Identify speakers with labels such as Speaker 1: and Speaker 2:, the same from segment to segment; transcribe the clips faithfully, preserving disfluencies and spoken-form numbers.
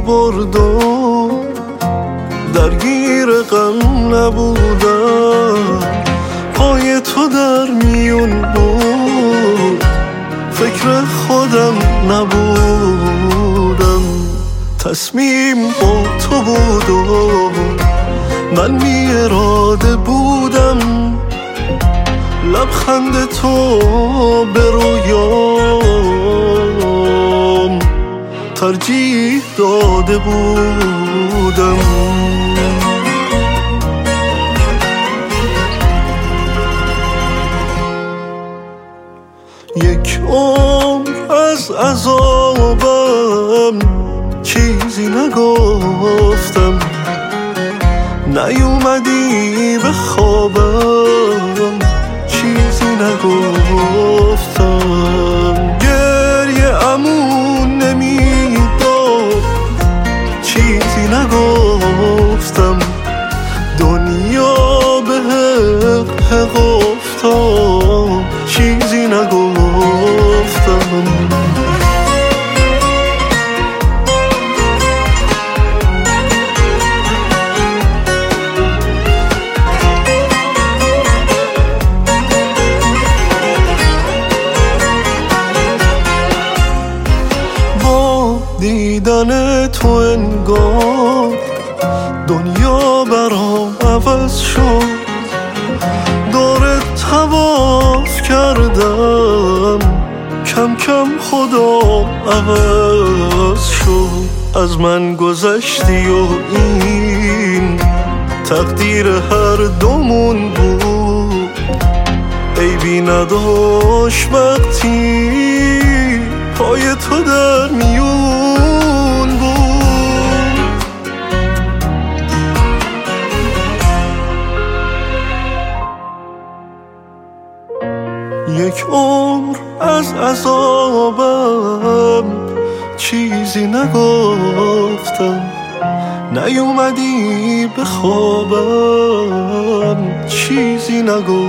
Speaker 1: برد و درگیر غم نبودم. پای تو در میون بود، فکر خودم نبودم. تصمیم با تو بود و من بی اراده بودم. لبخند تو به رویام ترجیح داده بودم. یک عمر از عذابم چیزی نگفتم. نیومدی به خوابم چیزی نگفتم. گریه امون نمیداد چیزی نگفتم. دنیا به حق حق افتاد چیزی نگفتم. دیدن تو انگار دنیا برام عوض شد. دور طواف کردم کم کم خدا عوض شد. از من گذشتی و این تقدیر هر دومون بود. عیبی نداشت وقتی پای تو در میون بود. یک عمر از عذابم چیزی نگفتم. نیومدی به خوابم چیزی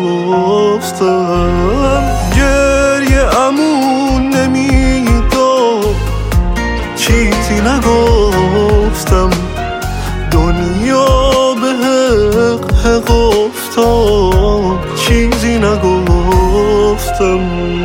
Speaker 1: نگفتم. گریه امون نمیداد چیزی نگفتم. دنیا به حق حق افتاد چیزی نگفتم.